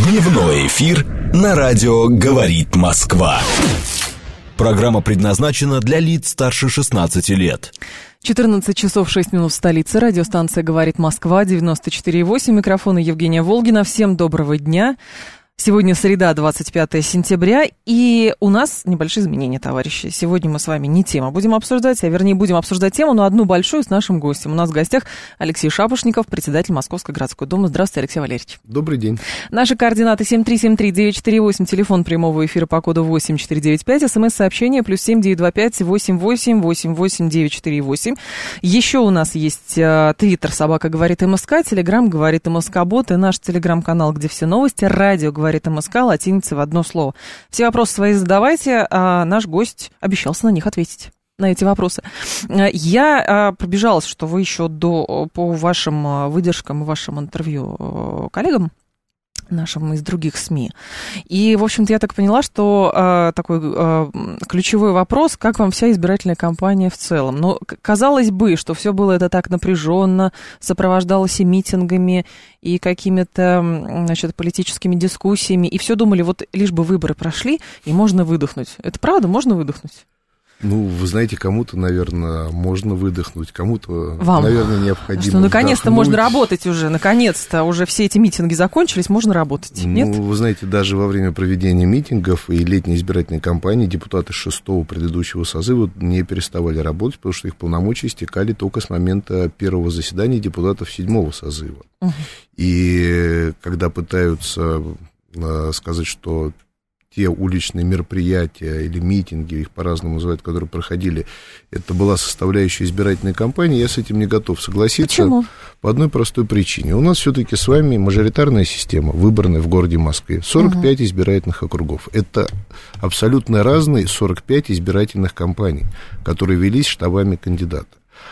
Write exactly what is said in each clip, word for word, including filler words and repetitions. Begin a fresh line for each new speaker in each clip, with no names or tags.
Дневной эфир на радио «Говорит Москва». Программа предназначена для лиц старше шестнадцати лет.
четырнадцать часов шесть минут в столице. Радиостанция «Говорит Москва», девяносто четыре и восемь. Микрофон Евгения Волгина. Всем доброго дня. Сегодня среда, двадцать пятое сентября, и у нас небольшие изменения, товарищи. Сегодня мы с вами не тему будем обсуждать, а вернее будем обсуждать тему, но одну большую с нашим гостем. У нас в гостях Алексей Шапошников, председатель Московской городской думы. Здравствуйте, Алексей Валерьевич.
Добрый день.
Наши координаты семь три семь три девять четыре восемь, телефон прямого эфира по коду восемь четыре девять пять, смс-сообщение плюс семь девять два пять восемь восемь восемь восемь девять четыре восемь. Еще у нас есть твиттер «Собака говорит МСК», телеграм «Говорит МСК-бот» и наш телеграм-канал, где все новости, радио «Говорит МСК», латиница в одно слово. Все вопросы свои задавайте, а наш гость обещался на них ответить, на эти вопросы. Я а, пробежалась, что вы еще до, по вашим выдержкам и вашим интервью коллегам, нашим из других СМИ. И, в общем-то, я так поняла, что э, такой э, ключевой вопрос, как вам вся избирательная кампания в целом. Но казалось бы, что все было это так напряженно, сопровождалось и митингами, и какими-то, значит, политическими дискуссиями, и все думали, вот лишь бы выборы прошли, и можно выдохнуть. Это правда? Можно выдохнуть?
Ну, вы знаете, кому-то, наверное, можно выдохнуть, кому-то,
Вам.
наверное, необходимо
Что, наконец-то
вдохнуть.
можно работать уже, наконец-то уже все эти митинги закончились, можно работать, нет?
Ну, вы знаете, даже во время проведения митингов и летней избирательной кампании депутаты шестого предыдущего созыва не переставали работать, потому что их полномочия истекали только с момента первого заседания депутатов седьмого созыва. Угу. И когда пытаются э, сказать, что те уличные мероприятия или митинги, их по-разному называют, которые проходили, это была составляющая избирательной кампании, я с этим не готов согласиться.
Почему?
По одной простой причине. У нас все-таки с вами мажоритарная система, выборная в городе Москве, сорок пять угу. избирательных округов. Это абсолютно разные сорок пять избирательных кампаний, которые велись штабами кандидата.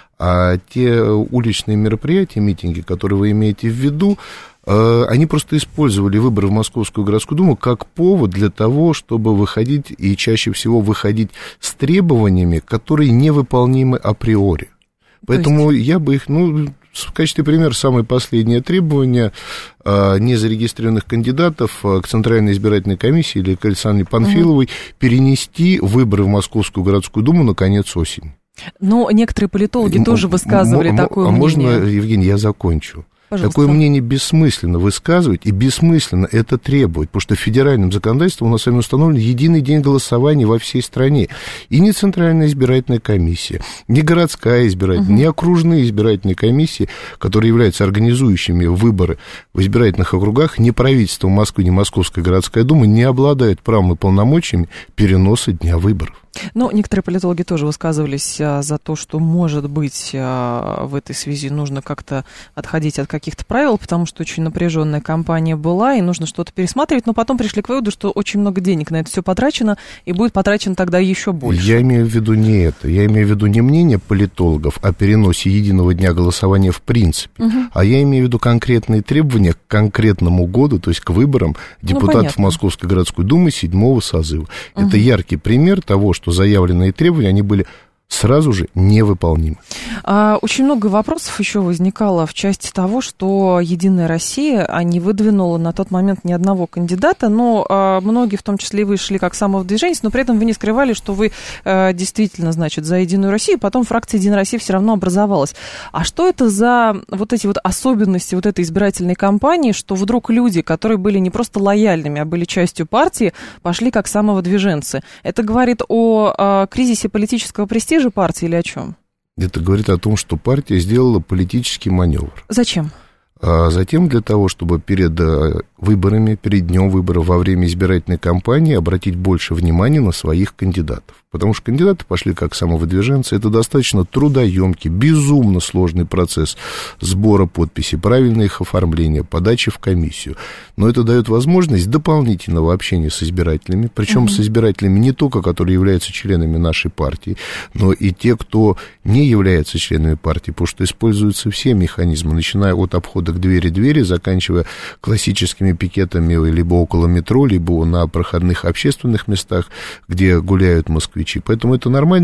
А те уличные мероприятия, митинги, которые вы имеете в виду, они просто использовали выборы в Московскую городскую думу как повод для того, чтобы выходить, и чаще всего выходить с требованиями, которые невыполнимы априори. Поэтому есть... я бы их, ну, в качестве примера, самое последнее требование незарегистрированных кандидатов к Центральной избирательной комиссии или к Александре Панфиловой угу. перенести выборы в Московскую городскую думу на конец осени.
Но некоторые политологи м- тоже высказывали м- такое
а
мнение.
А можно, Евгений, я закончу?
Пожалуйста.
Такое мнение бессмысленно высказывать и бессмысленно это требовать, потому что федеральным законодательством у нас с вами установлен единый день голосования во всей стране. И ни Центральная избирательная комиссия, ни городская избирательная, угу. ни окружные избирательные комиссии, которые являются организующими выборы в избирательных округах, ни правительство Москвы, ни Московская городская дума не обладают правом и полномочиями переноса дня выборов.
Ну, некоторые политологи тоже высказывались а, за то, что, может быть, а, в этой связи нужно как-то отходить от каких-то правил, потому что очень напряженная кампания была, и нужно что-то пересматривать, но потом пришли к выводу, что очень много денег на это все потрачено, и будет потрачено тогда еще больше.
Я имею в виду не это. Я имею в виду не мнение политологов о переносе единого дня голосования в принципе, угу. а я имею в виду конкретные требования к конкретному году, то есть к выборам депутатов ну, Московской городской думы седьмого созыва. Угу. Это яркий пример того, что заявленные требования, они были сразу же невыполнимы.
А, очень много вопросов еще возникало в части того, что «Единая Россия» не выдвинула на тот момент ни одного кандидата, но а, многие, в том числе и вы, шли как самовыдвиженец, но при этом вы не скрывали, что вы а, действительно, значит, за «Единую Россию», потом фракция «Единая Россия» все равно образовалась. А что это за вот эти вот особенности вот этой избирательной кампании, что вдруг люди, которые были не просто лояльными, а были частью партии, пошли как самовыдвиженцы? Это говорит о а, кризисе политического престижа партии или о чем?
Это говорит о том, что партия сделала политический маневр.
Зачем?
А затем для того, чтобы перед выборами, перед днем выборов, во время избирательной кампании обратить больше внимания на своих кандидатов. Потому что кандидаты пошли как самовыдвиженцы. Это достаточно трудоемкий, безумно сложный процесс сбора подписей, правильное их оформление, подачи в комиссию. Но это дает возможность дополнительного общения с избирателями, причем угу. с избирателями не только, которые являются членами нашей партии, но и те, кто не является членами партии, потому что используются все механизмы, начиная от обхода к двери-двери, заканчивая классическими пикетами либо около метро, либо на проходных общественных местах, где гуляют москвичи. Поэтому это нормальный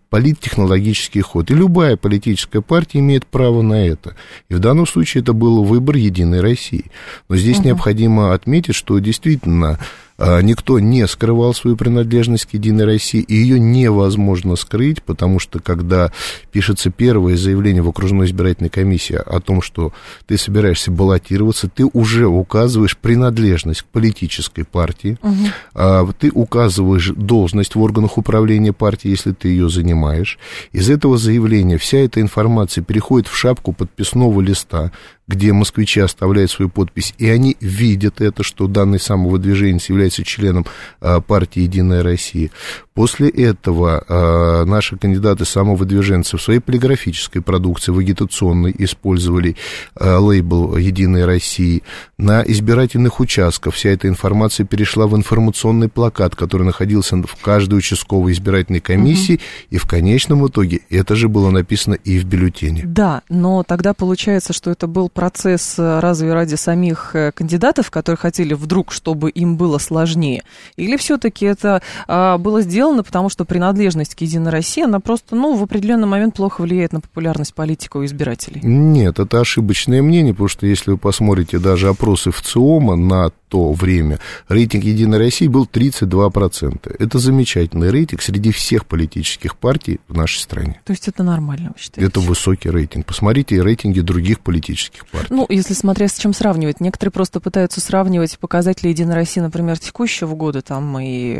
политтехнологический ход. И любая политическая партия имеет право на это. И в данном случае это был выбор «Единой России». Но здесь угу. необходимо отметить, что действительно никто не скрывал свою принадлежность к «Единой России», и ее невозможно скрыть, потому что, когда пишется первое заявление в окружной избирательной комиссии о том, что ты собираешься баллотироваться, ты уже указываешь принадлежность к политической партии, угу. ты указываешь должность в органах управления партии, если ты ее занимаешь. Из этого заявления вся эта информация переходит в шапку подписного листа, где москвичи оставляют свою подпись, и они видят это, что данный самовыдвиженец является членом а, партии «Единая Россия». После этого а, наши кандидаты-самовыдвиженцы в своей полиграфической продукции, в агитационной, использовали а, лейбл «Единой России». На избирательных участках вся эта информация перешла в информационный плакат, который находился в каждой участковой избирательной комиссии, угу. и в конечном итоге это же было написано и в бюллетене.
Да, но тогда получается, что это был процесс разве ради самих кандидатов, которые хотели вдруг, чтобы им было сложнее? Или все-таки это а, было сделано, потому что принадлежность к «Единой России», она просто, ну, в определенный момент плохо влияет на популярность политика у избирателей?
Нет, это ошибочное мнение, потому что если вы посмотрите даже опросы ВЦИОМа на то время, рейтинг «Единой России» был тридцать два процента. Это замечательный рейтинг среди всех политических партий в нашей стране.
То есть это нормально, вы считаете?
Это высокий рейтинг. Посмотрите рейтинги других политических партий.
Ну, если смотря с чем сравнивать. Некоторые просто пытаются сравнивать показатели «Единой России», например, текущего года там, и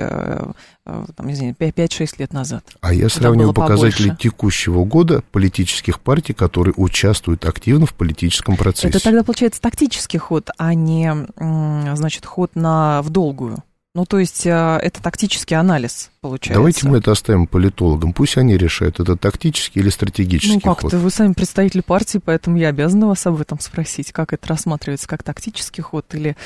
там, извините, пять-шесть лет назад.
А я сравниваю показатели побольше. Текущего года политических партий, которые участвуют активно в политическом процессе.
Это тогда получается тактический ход, а не, значит, ход на в долгую. Ну, то есть это тактический анализ, получается.
Давайте мы это оставим политологам. Пусть они решают, это тактический или стратегический
ход. Ну, как-то
ход.
вы сами представитель партии, поэтому я обязана вас об этом спросить. Как это рассматривается, как тактический ход или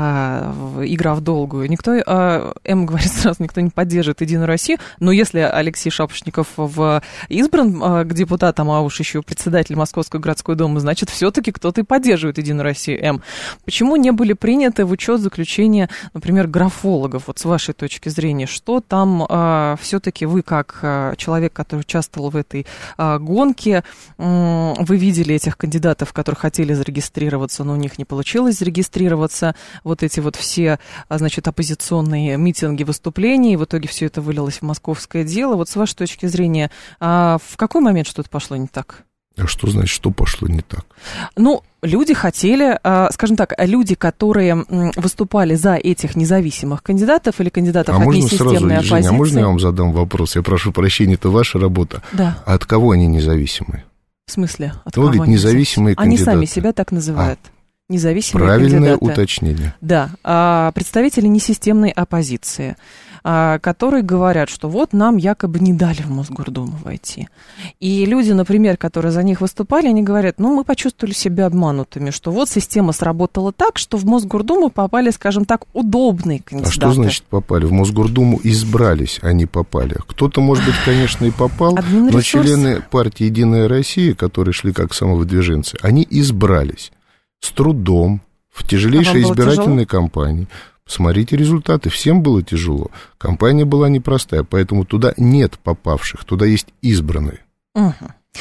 а, игра в долгую? Никто, а, М говорит сразу, никто не поддерживает «Единую Россию», но если Алексей Шапошников в, избран а, к депутатам, а уж еще председатель Московской городской думы, значит, все-таки кто-то и поддерживает «Единую Россию». М. Почему не были приняты в учет заключения, например, графологов? Вот с вашей точки зрения, что там а, все-таки вы, как а, человек, который участвовал в этой а, гонке, м, вы видели этих кандидатов, которые хотели зарегистрироваться, но у них не получилось зарегистрироваться, вот эти вот все, а, значит, оппозиционные митинги, выступления, и в итоге все это вылилось в московское дело. Вот с вашей точки зрения, а, в какой момент что-то пошло не так?
А что значит, что пошло не так?
Ну, люди хотели, скажем так, люди, которые выступали за этих независимых кандидатов или кандидатов
а
от несистемной оппозиции.
Женя, а можно я вам задам вопрос? Я прошу прощения, это ваша работа.
Да.
А от кого они независимые?
В смысле? От
ну,
кого
говорит,
они
независимые кандидаты.
Они сами себя так называют. А. Независимые
Правильное
кандидаты.
уточнение.
Да, представители несистемной оппозиции, которые говорят, что вот нам якобы не дали в Мосгордуму войти. И люди, например, которые за них выступали, они говорят, ну, мы почувствовали себя обманутыми, что вот система сработала так, что в Мосгордуму попали, скажем так, удобные кандидаты.
А что значит попали? В Мосгордуму избрались, а не попали. Кто-то, может быть, конечно, и попал, но члены партии «Единая Россия», которые шли как самовыдвиженцы, они избрались с трудом, в тяжелейшей а избирательной тяжело? кампании. Смотрите результаты, всем было тяжело. Кампания была непростая, поэтому туда нет попавших, туда есть избранные.
Угу.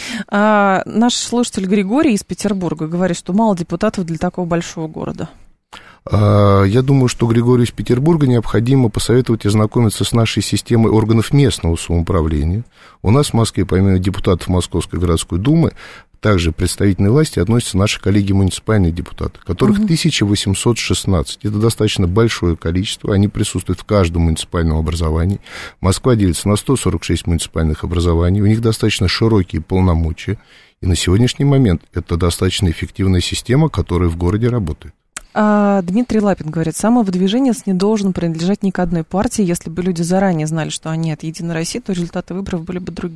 А, наш слушатель Григорий из Петербурга говорит, что мало депутатов для такого большого города.
А, я думаю, что Григорию из Петербурга необходимо посоветовать ознакомиться с нашей системой органов местного самоуправления. У нас в Москве, помимо депутатов Московской городской думы, также представительной власти относятся наши коллеги-муниципальные депутаты, которых угу. тысяча восемьсот шестнадцать. Это достаточно большое количество, они присутствуют в каждом муниципальном образовании. Москва делится на сто сорок шесть муниципальных образований, у них достаточно широкие полномочия, и на сегодняшний момент это достаточно эффективная система, которая в городе работает.
А Дмитрий Лапин говорит, самовыдвиженец не должен принадлежать ни к одной партии. Если бы люди заранее знали, что они от «Единой России», то результаты выборов были бы другие.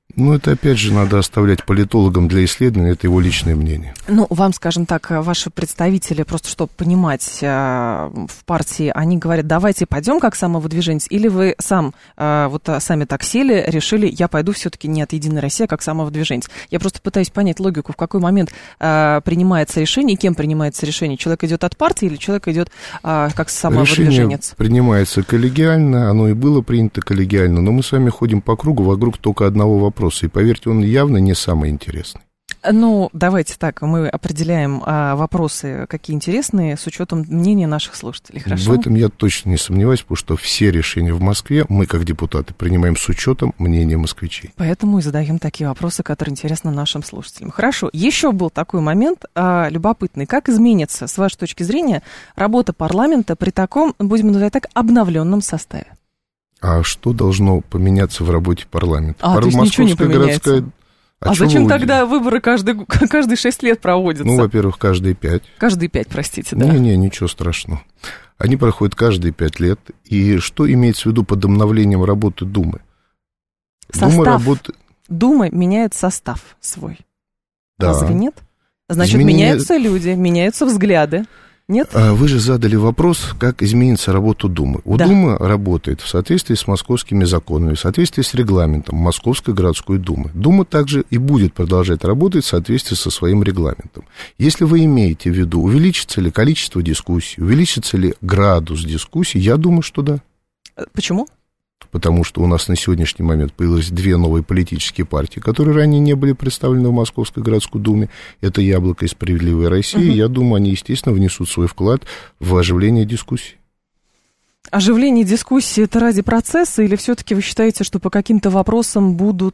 Ну, это, опять же, надо оставлять политологам для исследования, это его личное мнение.
Ну, вам, скажем так, ваши представители, просто чтобы понимать, в партии, они говорят, давайте пойдем как самовыдвиженец, или вы сам, вот сами так сели, решили, я пойду все-таки не от «Единой России», а как самовыдвиженец. Я просто пытаюсь понять логику, в какой момент принимается решение, кем принимается решение. Человек идет от партии или человек идет как самовыдвиженец?
Решение принимается коллегиально, оно и было принято коллегиально, но мы с вами ходим по кругу, вокруг только одного вопроса. И, поверьте, он явно не самый интересный.
Ну, давайте так, мы определяем а, вопросы, какие интересные, с учетом мнения наших слушателей, хорошо?
В этом я точно не сомневаюсь, потому что все решения в Москве мы, как депутаты, принимаем с учетом мнения москвичей.
Поэтому и задаем такие вопросы, которые интересны нашим слушателям. Хорошо, еще был такой момент а, любопытный. Как изменится, с вашей точки зрения, работа парламента при таком, будем называть так, обновленном составе?
А что должно поменяться в работе парламента?
А, Пар... то есть ничего не поменяется? Городская... А, а зачем
вы...
тогда выборы каждый, каждые шесть лет проводятся?
Ну, во-первых, каждые пять.
Каждые пять, простите, да.
Не-не, ничего страшного. Они проходят каждые пять лет. И что имеется в виду под обновлением работы Думы?
Состав
Дума работ...
Думы меняет состав свой.
Да.
Разве нет? Значит,
Изменение...
меняются люди, меняются взгляды. Нет?
Вы же задали вопрос, как изменится работа Думы. У
да.
Думы работает в соответствии с московскими законами, в соответствии с регламентом Московской городской думы. Дума также и будет продолжать работать в соответствии со своим регламентом. Если вы имеете в виду, увеличится ли количество дискуссий, увеличится ли градус дискуссий, я думаю, что да.
Почему?
Потому что у нас на сегодняшний момент появилось две новые политические партии, которые ранее не были представлены в Московской городской думе. Это «Яблоко» и «Справедливая Россия». Uh-huh. Я думаю, они, естественно, внесут свой вклад в оживление дискуссий.
Оживление дискуссии – это ради процесса, или все-таки вы считаете, что по каким-то вопросам будут,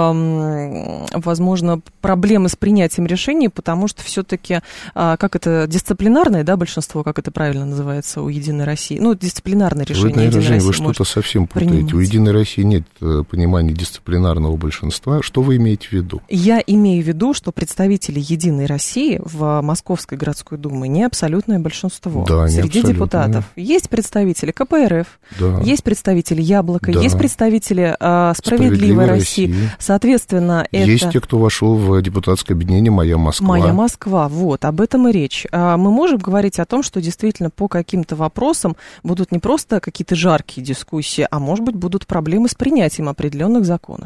э, возможно, проблемы с принятием решений, потому что все-таки, э, как это, дисциплинарное, да, большинство, как это правильно называется, у «Единой России», ну, дисциплинарное решение
вы, наверное,
«Единой России»
вы что-то совсем путаете.
принимать.
У «Единой России» нет понимания дисциплинарного большинства. Что вы имеете в виду?
Я имею в виду, что представители «Единой России» в Московской городской думе не абсолютное большинство.
Да, не
среди
абсолютно,
депутатов.
Да.
Есть представители ка пэ эр эф,
да.
есть представители «Яблока»,
да.
есть представители э, «Справедливой, Справедливой России». России. Соответственно,
есть
это...
те, кто вошел в депутатское объединение «Моя Москва».
«Моя Москва», вот, об этом и речь. Мы можем говорить о том, что действительно по каким-то вопросам будут не просто какие-то жаркие дискуссии, а, может быть, будут проблемы с принятием определенных законов.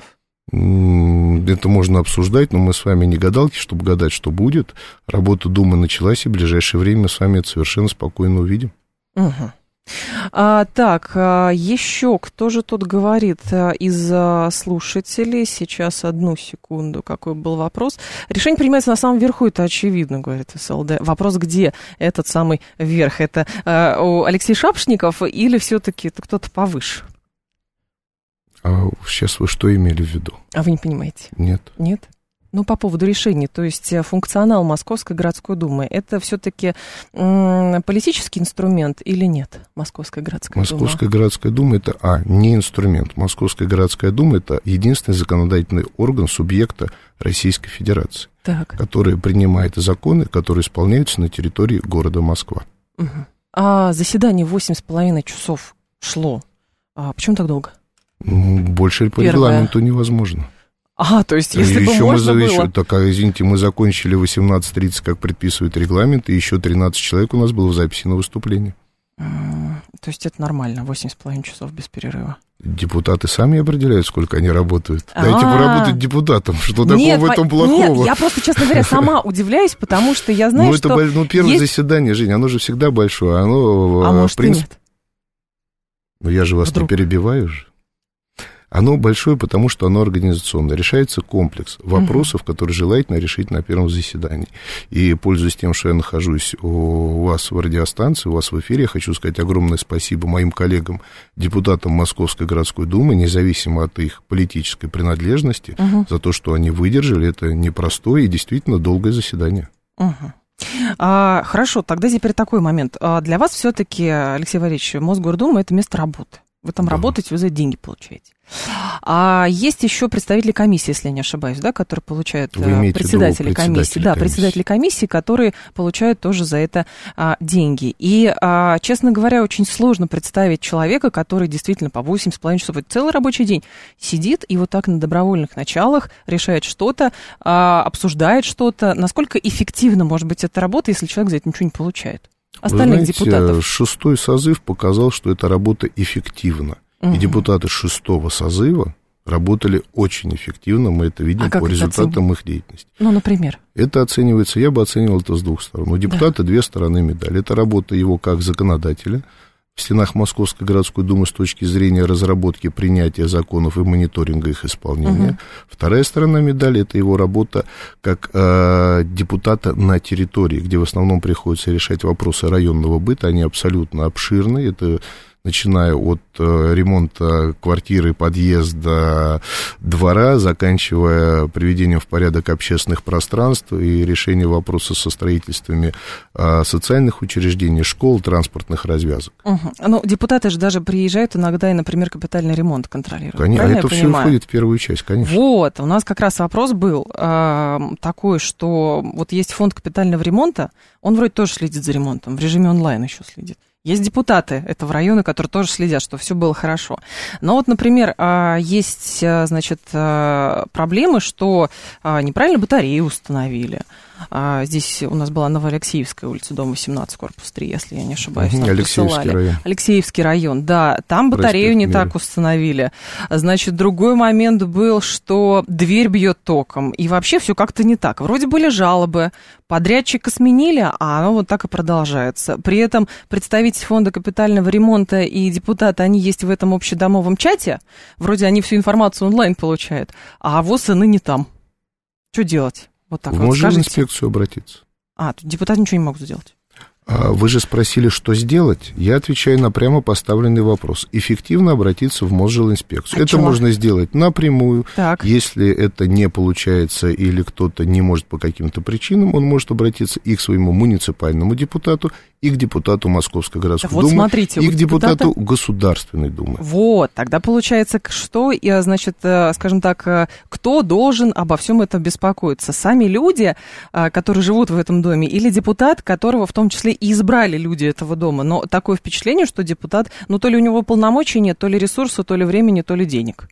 Это можно обсуждать, но мы с вами не гадалки, чтобы гадать, что будет. Работа Думы началась, и в ближайшее время мы с вами это совершенно спокойно увидим.
Угу. А, так, а, еще кто же тут говорит а, из а, слушателей? Сейчас, одну секунду, какой был вопрос. Решение принимается на самом верху, это очевидно, говорит эс эл дэ. Вопрос, где этот самый верх? Это а, у Алексей Шапошников или все-таки это кто-то повыше?
А сейчас вы что имели в виду?
А вы не понимаете?
Нет.
Нет? Ну, по поводу решений, то есть функционал Московской городской думы, это все-таки м- политический инструмент или нет, Московская городская
Московская
дума?
Московская городская дума, это, а, не инструмент. Московская городская дума, это единственный законодательный орган субъекта Российской Федерации,
так.
который принимает законы, которые исполняются на территории города Москва.
Угу. А заседание восемь с половиной часов шло, а почему так долго?
Больше по
Первое.
регламенту невозможно.
А, то есть, если
еще
бы можно
мы,
было...
Еще, так, извините, мы закончили восемнадцать тридцать, как предписывает регламент, и еще тринадцать человек у нас было в записи на выступление.
Mm, то есть, это нормально, восемь с половиной часов без перерыва.
Депутаты сами определяют, сколько они работают.
А-а-а.
Дайте поработать депутатам, что такого
нет,
в этом
по...
плохого?
Нет, я просто, честно говоря, сама удивляюсь, потому что я знаю,
ну,
что...
Это, ну, первое
есть...
заседание, Женя, оно же всегда большое. Оно,
а
в
может
принципе...
и нет?
Ну, я же вас
Вдруг?
не перебиваю же. Оно большое, потому что оно организационное. Решается комплекс вопросов, uh-huh. которые желательно решить на первом заседании. И, пользуясь тем, что я нахожусь у вас в радиостанции, у вас в эфире, я хочу сказать огромное спасибо моим коллегам, депутатам Московской городской думы, независимо от их политической принадлежности, uh-huh. за то, что они выдержали это непростое и действительно долгое заседание.
Uh-huh. А, хорошо, тогда теперь такой момент. А для вас все-таки, Алексей Валерьевич, Мосгордума – это место работы. Вы там
да.
работаете, вы за это деньги получаете. А есть еще представители комиссии, если я не ошибаюсь, да, которые получают председатели комиссии. Да, председатели комиссии, которые получают тоже за это а, деньги. И, а, честно говоря, очень сложно представить человека, который действительно по восемь с половиной часов, целый рабочий день сидит и вот так на добровольных началах решает что-то, а, обсуждает что-то. Насколько эффективно может быть эта работа, если человек за это ничего не получает? Остальных
Вы знаете,
депутатов.
шестой созыв показал, что эта работа эффективна. Угу. И депутаты шестого созыва работали очень эффективно, мы это видим а по результатам их деятельности.
Ну, например?
Это оценивается, я бы оценивал это с двух сторон. У депутата да. две стороны медали. Это работа его как законодателя в стенах Московской городской думы с точки зрения разработки, принятия законов и мониторинга их исполнения. Угу. Вторая сторона медали – это его работа как э, депутата на территории, где в основном приходится решать вопросы районного быта. Они абсолютно обширны. Это начиная от э, ремонта квартиры, подъезда, двора, заканчивая приведением в порядок общественных пространств и решением вопроса со строительствами э, социальных учреждений, школ, транспортных развязок.
Угу. Ну, депутаты же даже приезжают иногда и, например, капитальный ремонт контролируют.
Конечно, а это все входит в первую часть, конечно.
Вот, у нас как раз вопрос был э, такой, что вот есть фонд капитального ремонта, он вроде тоже следит за ремонтом, в режиме онлайн еще следит. Есть депутаты этого района, которые тоже следят, что все было хорошо. Но вот, например, есть, значит, проблемы, что неправильно батареи установили. Здесь у нас была Новоалексеевская улица, дом восемнадцать, корпус три, если я не ошибаюсь. Там
Алексеевский
посылали.
район.
Алексеевский район, да. Там батарею не так установили. Значит, другой момент был, что дверь бьет током. И вообще все как-то не так. Вроде были жалобы, подрядчика сменили, а оно вот так и продолжается. При этом представители фонда капитального ремонта и депутаты, они есть в этом общедомовом чате. Вроде они всю информацию онлайн получают, а ВОС и ныне там. Что делать? Вот так вот,
можно
скажите.
в инспекцию обратиться.
А, тут депутаты ничего не могут сделать.
Вы же спросили, что сделать. Я отвечаю на прямо поставленный вопрос. Эффективно обратиться в Мосжилинспекцию. А это чего? Можно сделать напрямую. Так. Если это не получается или кто-то не может по каким-то причинам, он может обратиться и к своему муниципальному депутату, и к депутату Московской городской
вот
думы,
смотрите,
и к депутату
депутата...
Государственной думы.
Вот, тогда получается, что, значит, скажем так, кто должен обо всем этом беспокоиться? Сами люди, которые живут в этом доме, или депутат, которого в том числе и избрали люди этого дома? Но такое впечатление, что депутат, ну, то ли у него полномочий нет, то ли ресурса, то ли времени, то ли денег.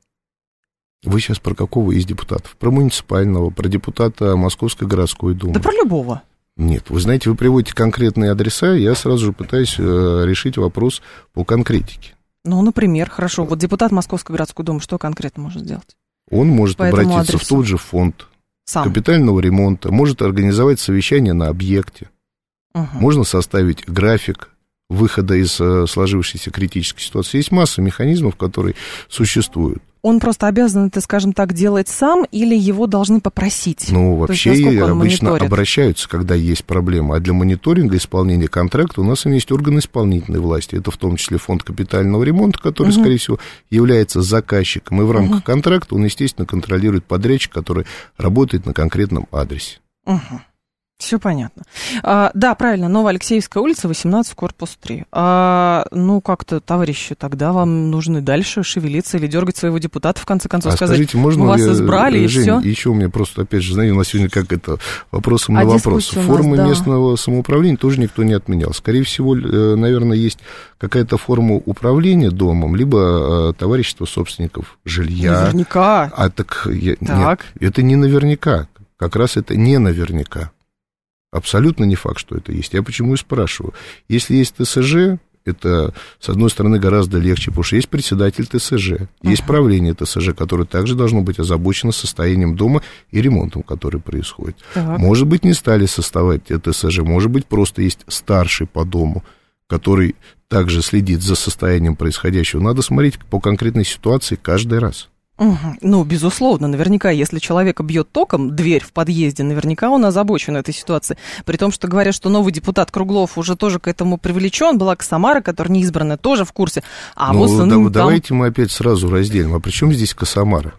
Вы сейчас про какого из депутатов? Про муниципального, про депутата Московской городской думы?
Да про любого.
Нет, вы знаете, вы приводите конкретные адреса, я сразу же пытаюсь э, решить вопрос по конкретике.
Ну, например, хорошо, вот депутат Московской городской думы что конкретно может сделать?
Он может
по
обратиться в тот же фонд Сам. капитального ремонта, может организовать совещание на объекте, угу. можно составить график выхода из э, сложившейся критической ситуации. Есть масса механизмов, которые существуют.
Он просто обязан это, скажем так, делать сам или его должны попросить?
Ну, вообще обычно мониторит? Обращаются, когда есть проблема. А для мониторинга исполнения контракта у нас есть органы исполнительной власти. Это в том числе фонд капитального ремонта, который, угу. скорее всего, является заказчиком. И в рамках угу. контракта он, естественно, контролирует подрядчика, который работает на конкретном адресе.
Угу. Все понятно. А, да, правильно, Новоалексеевская улица, восемнадцать, корпус три. А, ну, как-то, товарищи, тогда вам нужно дальше шевелиться или дергать своего депутата, в конце концов,
а
сказать,
скажите, можно
мы вас
я,
избрали,
Жень,
и все.
Еще у меня просто, опять же, знаете, у нас сегодня как это, вопросом
а
на вопрос. Формы
да.
местного самоуправления тоже никто не отменял. Скорее всего, наверное, есть какая-то форма управления домом, либо товарищество собственников жилья.
Наверняка.
А так, я,
так.
Нет, это не наверняка. Как раз это не наверняка. Абсолютно не факт, что это есть. Я почему и спрашиваю. Если есть ТСЖ, это, с одной стороны, гораздо легче, потому что есть председатель ТСЖ, uh-huh. есть правление ТСЖ, которое также должно быть озабочено состоянием дома и ремонтом, который происходит. Uh-huh. Может быть, не стали составать ТСЖ, может быть, просто есть старший по дому, который также следит за состоянием происходящего. Надо смотреть по конкретной ситуации каждый раз.
Угу. Ну, безусловно, наверняка, если человека бьет током дверь в подъезде, наверняка он озабочен этой ситуацией. При том, что говорят, что новый депутат Круглов уже тоже к этому привлечен, была Косомара, которая неизбранная, тоже в курсе. А
ну,
вот
да,
там...
давайте мы опять сразу разделим. А при чем здесь Косомара?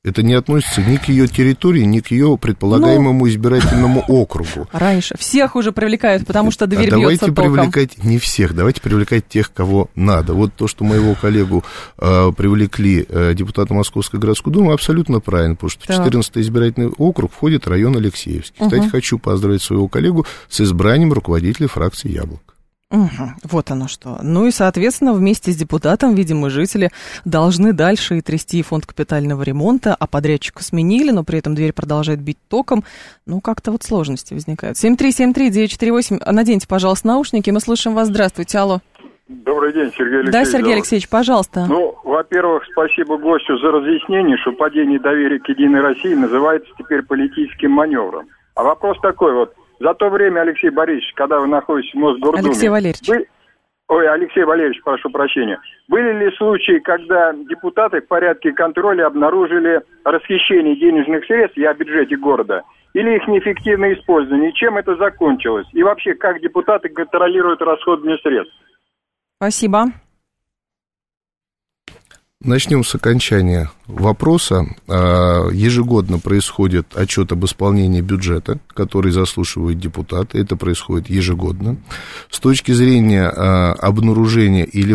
Это не относится ни к ее территории, ни к ее предполагаемому ну, избирательному округу.
Раньше. Всех уже привлекают, потому что дверь
а
бьется током.
Давайте привлекать не всех, давайте привлекать тех, кого надо. Вот то, что моего коллегу э, привлекли э, депутата Московской городской думы, абсолютно правильно, потому что так. в четырнадцатый избирательный округ входит район Алексеевский. Угу. Кстати, хочу поздравить своего коллегу с избранием руководителя фракции «Яблоко».
Угу, вот оно что. Ну и, соответственно, вместе с депутатом, видимо, жители должны дальше и трясти фонд капитального ремонта, а подрядчика сменили, но при этом дверь продолжает бить током. Ну, как-то вот сложности возникают. семь три семь три девять четыре восемь. Наденьте, пожалуйста, наушники, мы слышим вас. Здравствуйте, алло.
Добрый день, Сергей Алексеевич.
Да, Сергей Алексеевич, пожалуйста.
Ну, во-первых, спасибо гостю за разъяснение, что падение доверия к «Единой России» называется теперь политическим маневром. А вопрос такой вот. За то время, Алексей Борисович, когда вы находитесь в Мосгордуме...
Алексей Валерьевич.
Вы... Ой, Алексей Валерьевич, прошу прощения. Были ли случаи, когда депутаты в порядке контроля обнаружили расхищение денежных средств, я о бюджете города, или их неэффективное использование? И чем это закончилось? И вообще, как депутаты контролируют расходование средств?
Спасибо.
Начнем с окончания вопроса. Ежегодно происходит отчет об исполнении бюджета, который заслушивают депутаты. Это происходит ежегодно. С точки зрения обнаружения или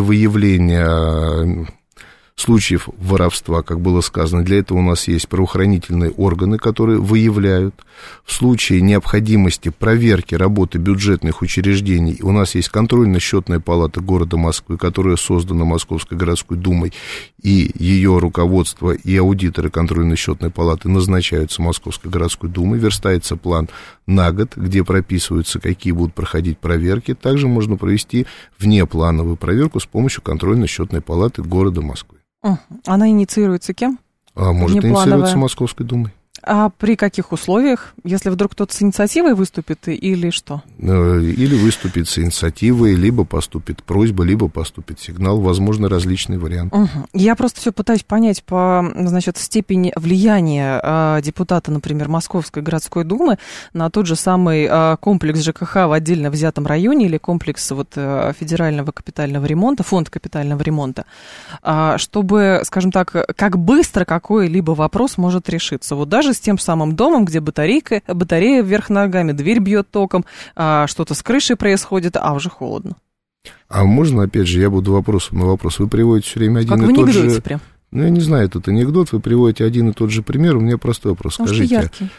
выявления случаев воровства, как было сказано, для этого у нас есть правоохранительные органы, которые выявляют. В случае необходимости проверки работы бюджетных учреждений у нас есть контрольно-счетная палата города Москвы, которая создана Московской городской думой, и ее руководство и аудиторы контрольно-счетной палаты назначаются Московской городской думой. Верстается план на год, где прописываются, какие будут проходить проверки. Также можно провести внеплановую проверку с помощью контрольно-счетной палаты города Москвы.
Она инициируется кем?
А может инициироваться Московской думой.
А при каких условиях? Если вдруг кто-то с инициативой выступит или что?
Или выступит с инициативой, либо поступит просьба, либо поступит сигнал. Возможно, различные варианты.
Угу. Я просто все пытаюсь понять по, значит, степени влияния а, депутата, например, Московской городской думы на тот же самый а, комплекс ЖКХ в отдельно взятом районе или комплекс вот, а, федерального капитального ремонта, фонд капитального ремонта, а, чтобы, скажем так, как быстро какой-либо вопрос может решиться. Вот даже с тем самым домом, где батарейка, батарея вверх ногами, дверь бьет током, а, что-то с крышей происходит, а уже холодно.
А можно, опять же, я буду вопросом на вопрос. Вы приводите все время один
как
и тот же...
Как вы прям?
Ну, я не знаю, этот анекдот, вы приводите один и тот же пример, у меня простой вопрос.
Потому
скажите.
Что яркий.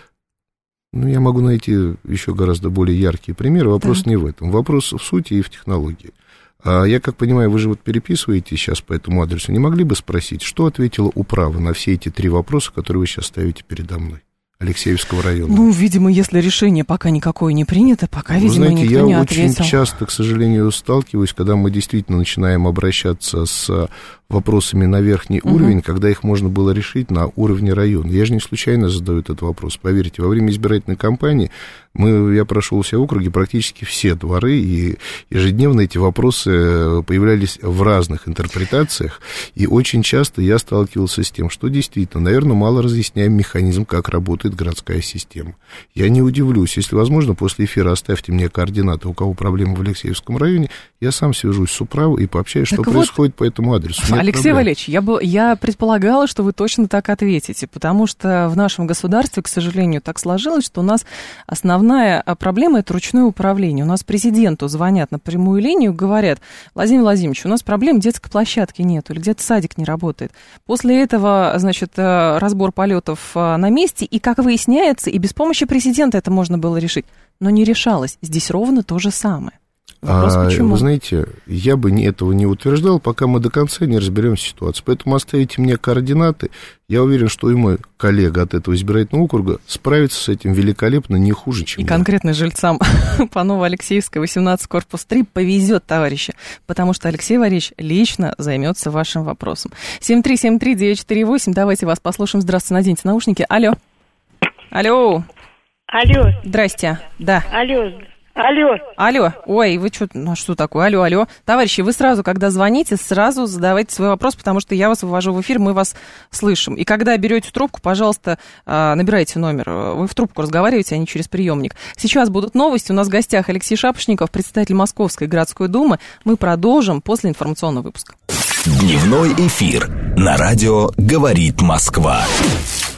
Ну, я могу найти еще гораздо более яркие примеры, вопрос да. не в этом, вопрос в сути и в технологии. А я, как понимаю, вы же вот переписываете сейчас по этому адресу. Не могли бы спросить, что ответила управа на все эти три вопроса, которые вы сейчас ставите передо мной? Алексеевского района.
Ну, видимо, если решение пока никакое не принято, пока,
вы
видимо,
знаете,
никто
не
ответил.
Я очень часто, к сожалению, сталкиваюсь, когда мы действительно начинаем обращаться с вопросами на верхний угу. уровень, когда их можно было решить на уровне района. Я же не случайно задаю этот вопрос. Поверьте, во время избирательной кампании мы, я прошел все округи, практически все дворы, и ежедневно эти вопросы появлялись в разных интерпретациях, и очень часто я сталкивался с тем, что действительно, наверное, мало разъясняем механизм, как работает городская система. Я не удивлюсь, если возможно, после эфира оставьте мне координаты, у кого проблемы в Алексеевском районе, я сам свяжусь с управой и пообщаюсь, так что вот, происходит по этому адресу. Нет
Алексей проблем. Валерьевич, я, бы, я предполагала, что вы точно так ответите, потому что в нашем государстве, к сожалению, так сложилось, что у нас основная проблема – это ручное управление. У нас президенту звонят на прямую линию, говорят: Владимир Владимирович, у нас проблем, детской площадки нет, или где-то садик не работает. После этого, значит, разбор полетов на месте, и, как выясняется, и без помощи президента это можно было решить, но не решалось. Здесь ровно то же самое. Вопрос,
а,
почему?
Вы знаете, я бы этого не утверждал, пока мы до конца не разберем ситуацию. Поэтому оставите мне координаты. Я уверен, что и мой коллега от этого избирательного округа справится с этим великолепно, не хуже, чем
и
я.
Конкретно жильцам по Новоалексеевской, восемнадцать, корпус три, повезет, товарищи, потому что Алексей Валерьевич лично займется вашим вопросом. семь три семь три девять четыре восемь, давайте вас послушаем. Здравствуйте, наденьте наушники. Алло. Алло.
Алло.
Здрасте. Да.
Алло. Алло.
Алло. Ой, вы что, ну что такое? Алло, алло. Товарищи, вы сразу, когда звоните, сразу задавайте свой вопрос, потому что я вас вывожу в эфир, мы вас слышим. И когда берете трубку, пожалуйста, набирайте номер. Вы в трубку разговариваете, а не через приемник. Сейчас будут новости. У нас в гостях Алексей Шапошников, председатель Московской городской думы. Мы продолжим после информационного выпуска.
Дневной эфир на радио «Говорит Москва».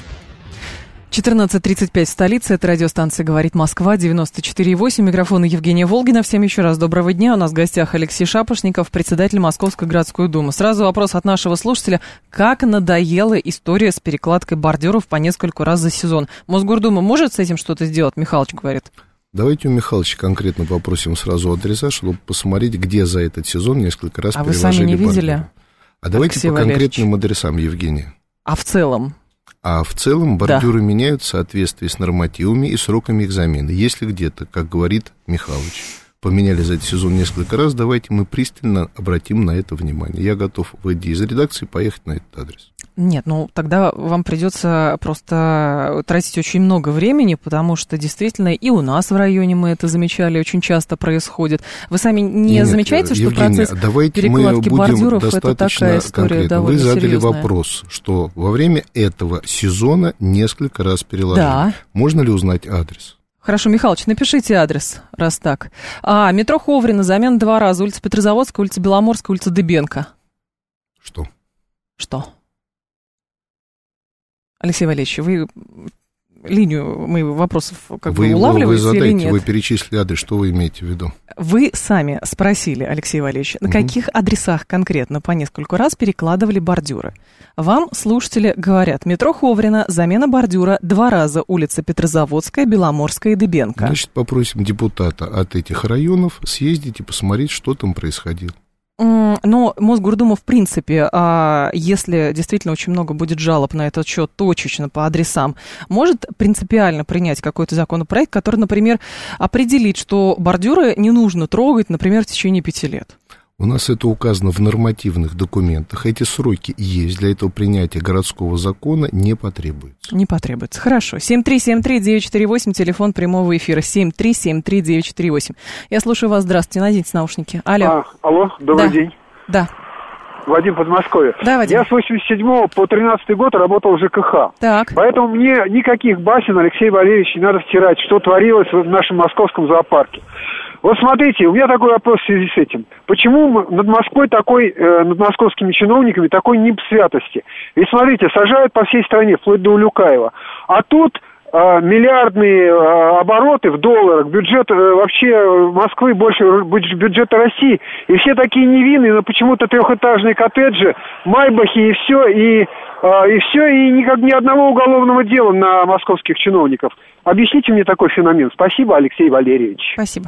четырнадцать тридцать пять в столице. Это радиостанция «Говорит Москва», девяносто четыре и восемь. Микрофон Евгения Волгина. Всем еще раз доброго дня. У нас в гостях Алексей Шапошников, председатель Московской городской думы. Сразу вопрос от нашего слушателя. Как надоела история с перекладкой бордюров по нескольку раз за сезон? Мосгордума может с этим что-то сделать? Михалыч говорит.
Давайте у Михалыча конкретно попросим сразу адреса, чтобы посмотреть, где за этот сезон несколько раз
а
переложили
вы сами не
бордюры.
видели?
А давайте
Алексей
по
Валерьевич.
конкретным адресам, Евгения.
А в целом?
А в целом бордюры да. меняют в соответствии с нормативами и сроками экзамена. Если где-то, как говорит Михалыч, поменяли за этот сезон несколько раз, давайте мы пристально обратим на это внимание. Я готов выйти из редакции и поехать на этот адрес.
Нет, ну тогда вам придется просто тратить очень много времени, потому что действительно и у нас в районе мы это замечали, очень часто происходит. Вы сами не Нет, замечаете, что
Евгения,
процесс перекладки бордюров это такая история
конкретно.
довольно
серьезная? Вы задали
серьезная.
вопрос, что во время этого сезона несколько раз переложили.
Да.
Можно ли узнать адрес?
Хорошо, Михалыч, напишите адрес, раз так. А, метро Ховрина, замена два раза, улица Петрозаводская, улица Беломорская, улица Дыбенко.
Что?
Что? Алексей Валерьевич, вы линию моих вопросов как
вы,
бы улавливаете
вы задаете,
или нет?
Вы перечислили адрес, что вы имеете в виду?
Вы сами спросили, Алексей Валерьевич, на угу. каких адресах конкретно по нескольку раз перекладывали бордюры. Вам слушатели говорят: метро Ховрина, замена бордюра два раза, улица Петрозаводская, Беломорская и Дыбенко.
Значит, попросим депутата от этих районов съездить и посмотреть, что там происходило.
Но Мосгордума, в принципе, если действительно очень много будет жалоб на этот счет точечно по адресам, может принципиально принять какой-то законопроект, который, например, определит, что бордюры не нужно трогать, например, в течение пяти лет.
У нас это указано в нормативных документах. Эти сроки есть. Для этого принятия городского закона не потребуется.
Не потребуется. Хорошо. семь три семь три девять четыре восемь, телефон прямого эфира. семь три семь три девять четыре восемь. Я слушаю вас. Здравствуйте. Наденьте наушники. Алло.
А, алло, добрый
да.
день.
Да.
Вадим, Подмосковье.
Да, Вадим.
Я с восемьдесят седьмого по тринадцатый год работал в ЖКХ.
Так.
Поэтому мне никаких басен, Алексей Валерьевич, не надо стирать, что творилось в нашем московском зоопарке. Вот смотрите, у меня такой вопрос в связи с этим. Почему над Москвой такой, э, над московскими чиновниками такой нип святости? Ведь смотрите, сажают по всей стране, вплоть до Улюкаева. А тут э, миллиардные э, обороты в долларах, бюджет э, вообще Москвы больше бюджета России. И все такие невинные, но почему-то трехэтажные коттеджи, майбахи и все, и, э, и все, и никак ни одного уголовного дела на московских чиновников. Объясните мне такой феномен. Спасибо, Алексей Валерьевич.
Спасибо.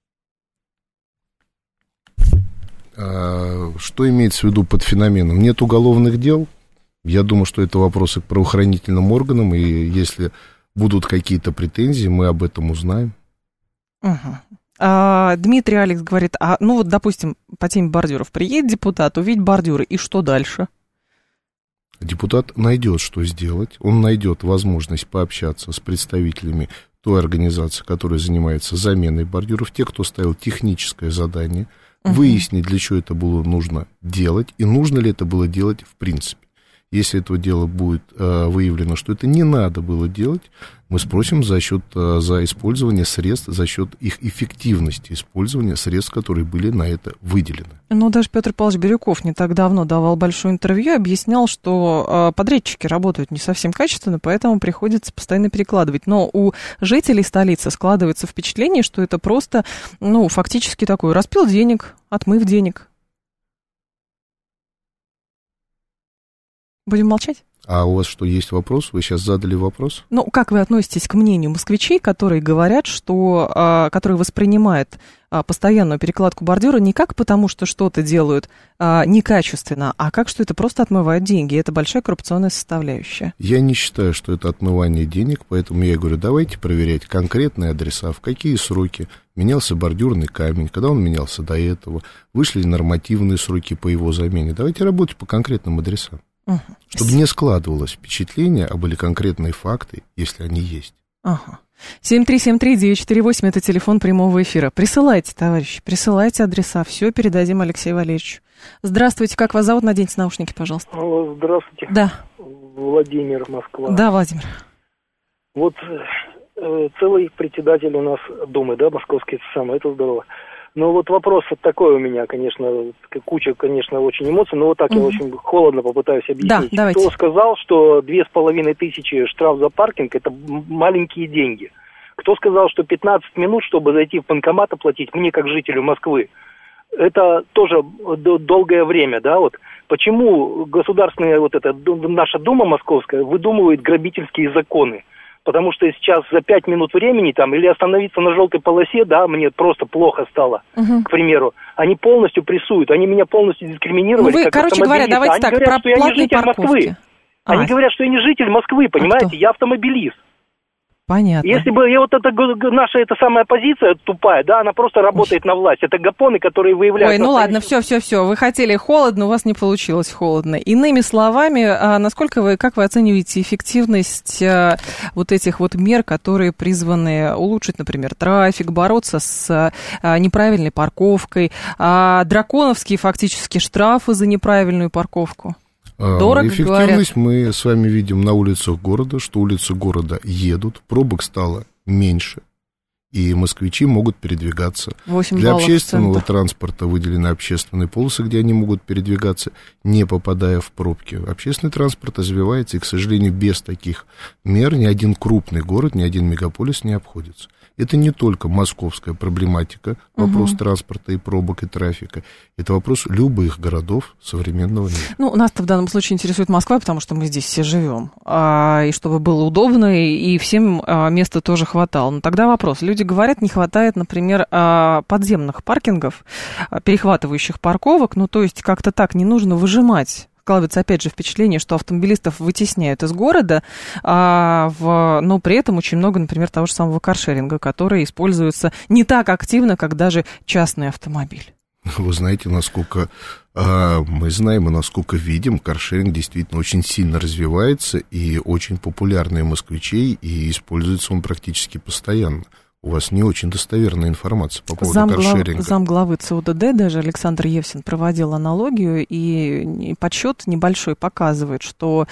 Что имеется в виду под феноменом? Нет уголовных дел? Я думаю, что это вопросы к правоохранительным органам, и если будут какие-то претензии, мы об этом узнаем.
Угу. А, Дмитрий Алекс говорит, а, ну вот, допустим, по теме бордюров приедет депутат, увидит бордюры, и что дальше?
Депутат найдет, что сделать, он найдет возможность пообщаться с представителями той организации, которая занимается заменой бордюров, те, кто ставил техническое задание, Uh-huh. выяснить, для чего это было нужно делать, и нужно ли это было делать в принципе. Если этого дела будет э, выявлено, что это не надо было делать, мы спросим за счет, э, за использование средств, за счет их эффективности использования средств, которые были на это выделены.
Ну, даже Петр Павлович Бирюков не так давно давал большое интервью, объяснял, что э, подрядчики работают не совсем качественно, поэтому приходится постоянно перекладывать. Но у жителей столицы складывается впечатление, что это просто, ну, фактически такой распил денег, отмыв денег. Будем молчать?
А у вас что, есть вопрос? Вы сейчас задали вопрос?
Ну, как вы относитесь к мнению москвичей, которые говорят, что, которые воспринимают постоянную перекладку бордюра не как потому, что что-то делают некачественно, а как, что это просто отмывают деньги, и это большая коррупционная составляющая?
Я не считаю, что это отмывание денег, поэтому я говорю, давайте проверять конкретные адреса, в какие сроки менялся бордюрный камень, когда он менялся до этого, вышли нормативные сроки по его замене. Давайте работать по конкретным адресам. Угу. Чтобы не складывалось впечатление, а были конкретные факты, если они есть.
Ага. семь три семь три девять четыре восемь, это телефон прямого эфира. Присылайте, товарищи, присылайте адреса, все передадим Алексею Валерьевичу. Здравствуйте, как вас зовут? Наденьте наушники, пожалуйста.
Алло, здравствуйте.
Да.
Владимир, Москва.
Да, Владимир.
Вот э, целый председатель у нас Думы, да, московский, это самое, это здорово. Но вот вопрос вот такой у меня, конечно, куча, конечно, очень эмоций, но вот так угу. я очень холодно попытаюсь объяснить.
Да,
Кто сказал, что две с половиной тысячи штраф за паркинг – это маленькие деньги? Кто сказал, что пятнадцать минут, чтобы зайти в банкомат оплатить, мне как жителю Москвы, это тоже долгое время, да, вот. Почему государственная, вот эта, наша Дума московская выдумывает грабительские законы? Потому что сейчас за пять минут времени там или остановиться на желтой полосе, да, мне просто плохо стало, угу. к примеру, они полностью прессуют, они меня полностью дискриминировали.
Ну вы, короче говоря, давайте
они
так,
говорят,
про
что я не житель
парковки.
Москвы. А. Они говорят, что я не житель Москвы, понимаете, а я автомобилист.
Понятно.
Если бы, и вот эта наша эта самая позиция тупая, да, она просто работает Ой. на власть. Это гапоны, которые выявляют...
Ой, ну ладно, все, все, все. Вы хотели холодно, у вас не получилось холодно. Иными словами, а насколько вы, как вы оцениваете эффективность а, вот этих вот мер, которые призваны улучшить, например, трафик, бороться с а, неправильной парковкой, а, драконовские фактически штрафы за неправильную парковку? Дорого,
эффективность
говорят.
Мы с вами видим на улицах города, что улицы города едут, пробок стало меньше, и москвичи могут передвигаться. Для общественного транспорта выделены общественные полосы, где они могут передвигаться, не попадая в пробки. Общественный транспорт развивается, и, к сожалению, без таких мер ни один крупный город, ни один мегаполис не обходится. Это не только московская проблематика, вопрос угу. транспорта и пробок, и трафика. Это вопрос любых городов современного мира.
Ну, нас-то в данном случае интересует Москва, потому что мы здесь все живем. А, и чтобы было удобно, и, и всем а, места тоже хватало. Но тогда вопрос. Люди говорят, не хватает, например, а, подземных паркингов, а, перехватывающих парковок. Ну, то есть как-то так не нужно выжимать. Складывается, опять же, впечатление, что автомобилистов вытесняют из города, а в, но при этом очень много, например, того же самого каршеринга, который используется не так активно, как даже частный автомобиль.
Вы знаете, насколько а, мы знаем и насколько видим, каршеринг действительно очень сильно развивается и очень популярный у москвичей, и используется он практически постоянно. У вас не очень достоверная информация по поводу
Замглав...
каршеринга.
Замглавы ЦУДД, даже Александр Евсин, проводил аналогию, и подсчет небольшой показывает, что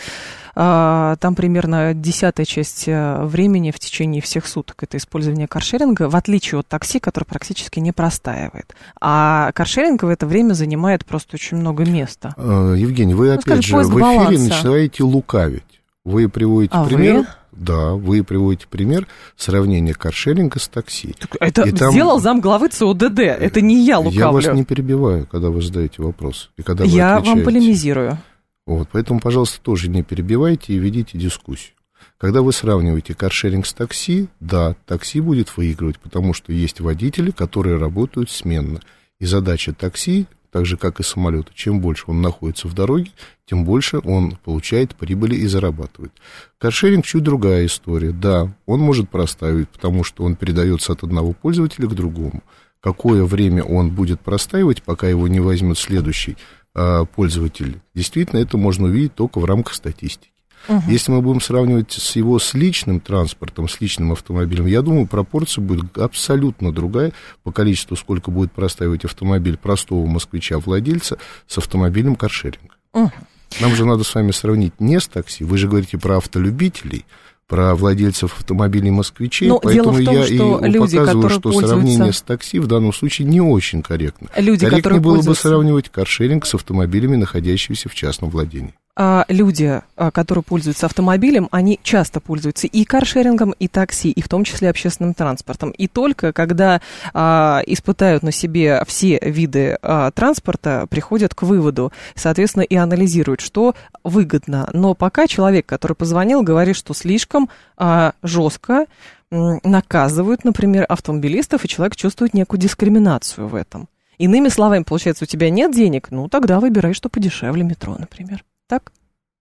э, там примерно десятая часть времени в течение всех суток это использование каршеринга, в отличие от такси, который практически не простаивает. А каршеринг в это время занимает просто очень много места.
А, Евгений, вы опять ну, скажи, же в эфире баланса. начинаете лукавить. Вы приводите а пример... Вы? Да, вы приводите пример сравнения каршеринга с такси.
Так это и там... сделал замглавы ЦУДД, это не я лукавлю.
Я вас не перебиваю, когда вы задаете вопрос. И когда вы
я
отвечаете.
Вам полемизирую.
Вот, поэтому, пожалуйста, тоже не перебивайте и ведите дискуссию. Когда вы сравниваете каршеринг с такси, да, такси будет выигрывать, потому что есть водители, которые работают сменно. И задача такси, так же, как и самолета, чем больше он находится в дороге, тем больше он получает прибыли и зарабатывает. Каршеринг чуть другая история. Да, он может простаивать, потому что он передается от одного пользователя к другому. Какое время он будет простаивать, пока его не возьмет следующий а, пользователь, действительно, это можно увидеть только в рамках статистики. Угу. Если мы будем сравнивать с его с личным транспортом, с личным автомобилем, я думаю, пропорция будет абсолютно другая по количеству, сколько будет простаивать автомобиль простого москвича-владельца с автомобилем каршеринга. Угу. Нам же надо с вами сравнить не с такси. Вы же говорите про автолюбителей, про владельцев автомобилей москвичей, но поэтому том, я что и люди, показываю, что пользуются... сравнение с такси в данном случае не очень корректно.
Люди,
Корректнее было
пользуются...
бы сравнивать каршеринг с автомобилями, находящимися в частном владении.
А люди, которые пользуются автомобилем, они часто пользуются и каршерингом, и такси, и в том числе общественным транспортом. И только когда а, испытают на себе все виды а, транспорта, приходят к выводу, соответственно, и анализируют, что выгодно. Но пока человек, который позвонил, говорит, что слишком а, жестко м, наказывают, например, автомобилистов, и человек чувствует некую дискриминацию в этом. Иными словами, получается, у тебя нет денег, ну тогда выбирай, что подешевле, метро, например. Так?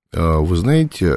Вы знаете,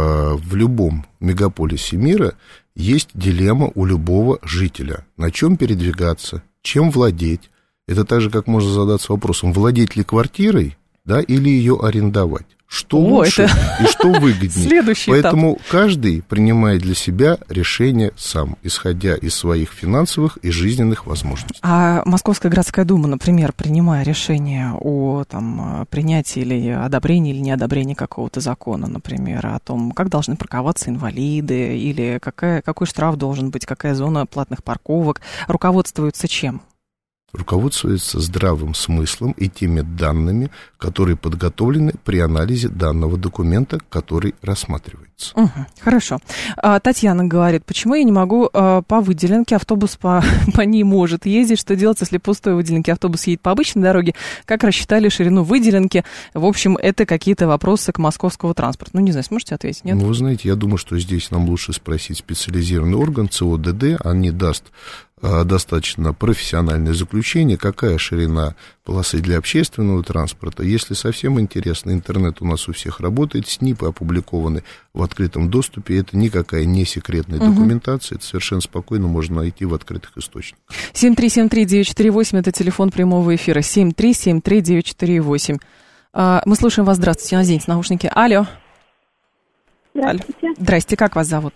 в любом мегаполисе мира есть дилемма у любого жителя. На чем передвигаться, чем владеть. Это так же, как можно задаться вопросом, владеть ли квартирой, да, или ее арендовать. Что О, лучше и что выгоднее.
Следующий
Поэтому
этап.
Каждый принимает для себя решение сам, исходя из своих финансовых и жизненных возможностей.
А Московская городская дума, например, принимая решение о там, принятии или одобрении или неодобрении какого-то закона, например, о том, как должны парковаться инвалиды, или какая, какой штраф должен быть, какая зона платных парковок, руководствуется чем?
руководствуется здравым смыслом и теми данными, которые подготовлены при анализе данного документа, который рассматривается.
Угу, хорошо. А, Татьяна говорит, почему я не могу а, по выделенке, автобус по, по ней может ездить, что делать, если пустой выделенке автобус едет по обычной дороге, как рассчитали ширину выделенки? В общем, это какие-то вопросы к московскому транспорту. Ну, не знаю, сможете ответить, нет?
Ну, вы знаете, я думаю, что здесь нам лучше спросить специализированный орган ЦОДД, они даст достаточно профессиональное заключение, какая ширина полосы для общественного транспорта. Если совсем интересно, интернет у нас у всех работает, СНИПы опубликованы в открытом доступе, это никакая не секретная угу. документация, это совершенно спокойно можно найти в открытых источниках.
семь три семь три девять четыре восемь, это телефон прямого эфира, семь три семь три девять четыре восемь. Мы слушаем вас, здравствуйте, наденьте наушники. Алло.
Здравствуйте.
Алло. Здрасте, как вас зовут?